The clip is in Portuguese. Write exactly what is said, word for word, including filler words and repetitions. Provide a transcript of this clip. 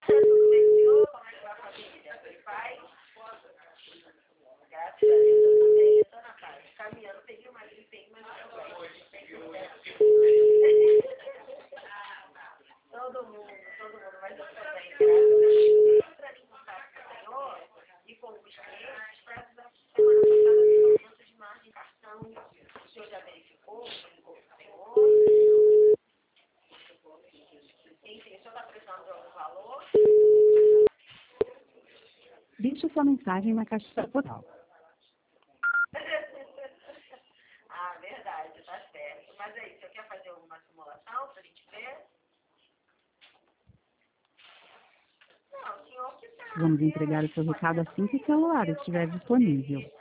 Tudo bem, senhor? Como é que vai a família? Tudo paz? Graças a Deus eu também, eu tô na paz. Caminhando, peguei uma gripe, mas eu tô bem. Todo mundo, todo mundo, mas eu tô bem, graças a Deus. Entra em contato com o senhor e com os clientes para essa semana passada ter um aumento de margem de cartão. O senhor já verificou? Ligou para o senhor? Enfim, o senhor está precisando de algum valor? Deixe sua mensagem na caixa postal. Ah, verdade, tá certo. Mas aí, o senhor quer fazer alguma simulação para a gente ver? Não, o senhor que tá. Vamos entregar o seu recado assim que o celular estiver disponível.